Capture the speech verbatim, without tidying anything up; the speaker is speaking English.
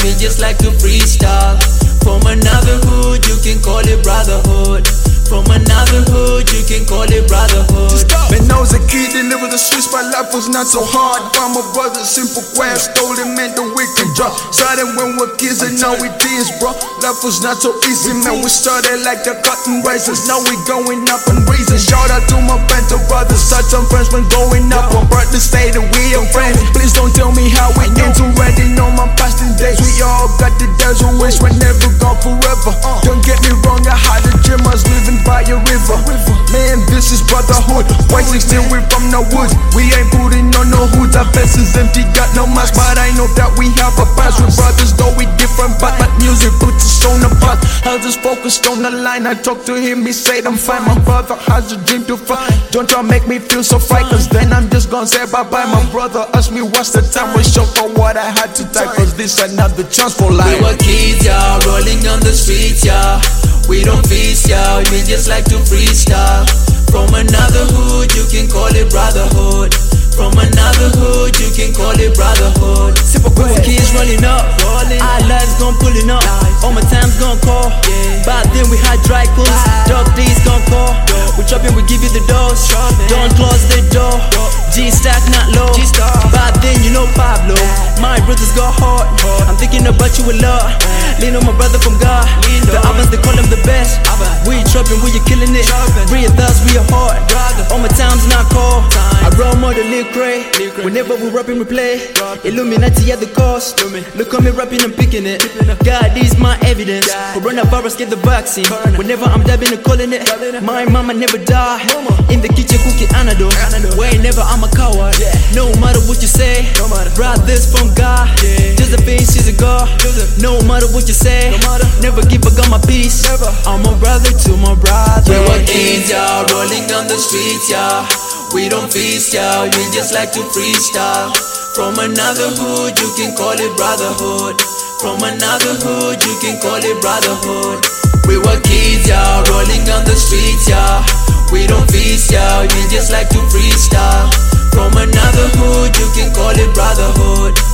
we just like to freestyle. From another hood, you can call it brotherhood. From another hood, you can call it brotherhood. When I was a kid, delivered the streets, my life was not so hard. Found my brother, simple grab, stole him and the wicked drop. Started when we were kids and now it is, bro. Life was not so easy, man. We started like the cotton raisins, now we going up and raising. Shout out to my banter brothers, such some friends when going up. One brother say that we are friends. Please don't tell me how we end. Already know my past days. We all got the days we wish we're never gone forever. Don't get me wrong, I had a gym, I was living by a river. Man, this is brotherhood. Rising still, we from the woods. We ain't putting on no hoods. Our faces empty, got no mask, but I know that we have a past. We're brothers, though we different, but that music puts us on the path. I just focused on the line. I talk to him, he said I'm fine. My brother has a dream to find. Don't try to make me feel so fright, cause then I'm just gonna say bye bye. My brother asked me what's the time. We show for what I had to type, cause this another chance for life. We were kids, yeah, rolling on the streets, yeah. We don't feast, yeah, we just like to freestyle. From another hood, you can call it brotherhood. From another hood, you can call it brotherhood. Simple we were kids rolling up, rolling. Our lives gone pulling up, all my time's gonna call, yeah. Back then we had dry clothes, dog days gonna call. We chopping, we give you the dose, don't close the door. G-Stack not low, back then you know Pablo. My brothers got hard, I'm thinking about you a lot. Lean on my brother from God, the albums they call him the best. We chopping, we you killing it, breathe us, we are hard. All my time's not call, I roll more than Lil Cray. Whenever we rapping, we play Illuminati at the cost. Look at me rapping, I'm picking it. God, this is my evidence. Coronavirus, get the vaccine. Whenever I'm dabbing and calling it, my mama never die. In the kitchen cooking antidote. Whenever I'm a coward. No matter what you say, brothers from God. Josephine, she's a god. No matter what you say, never give a gun my peace. I'm a brother to my brother. We were kids, yeah, rolling on the streets, yeah. We don't feast, yeah, we just like to freestyle. From another hood, you can call it brotherhood. From another hood, you can call it brotherhood. We were kids, yeah, rolling on the streets, yeah. We don't feast, yeah, we just like to freestyle. From another hood, you can call it brotherhood.